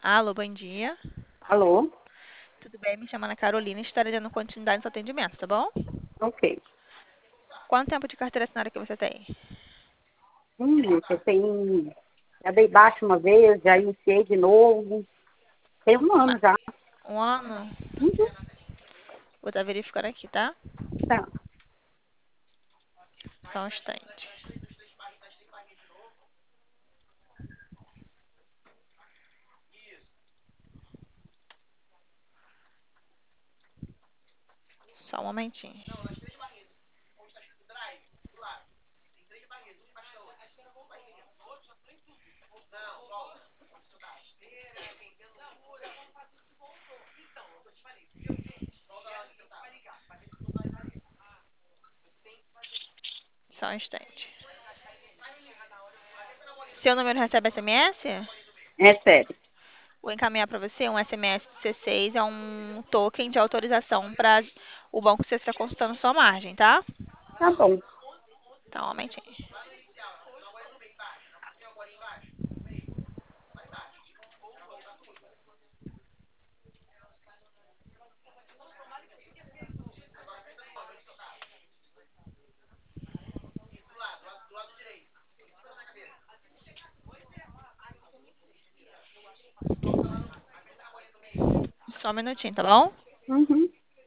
Alô, bom dia. Alô? Tudo bem? Me chamo Ana Carolina e estarei dando continuidade no seu atendimento, tá bom? Ok. Quanto tempo de carteira assinada que você tem? Você tem. Já dei baixo uma vez, já iniciei de novo. Tem um ano Ma- já. Um ano? Uhum. Vou estar verificando aqui, tá? Tá. Só um instante. Só um momentinho. Só um instante. Seu número recebe SMS? É sério. Vou encaminhar para você um SMS do C6, é um token de autorização para o banco que você está consultando sua margem, tá? Tá bom. Então, um momentinho. Só um minutinho, tá bom? Uhum.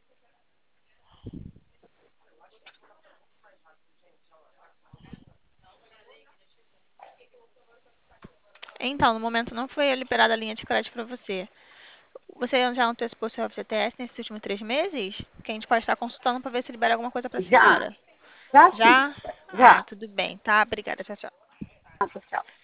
Então, no momento não foi liberada a linha de crédito para você. Você já antecipou seu FGTS nesses últimos 3 meses? Que a gente pode estar consultando para ver se libera alguma coisa para a Já. senhora. Já sim. Já? Ah, Já. tudo bem, tá? Obrigada, tchau, tchau. Ah, tchau.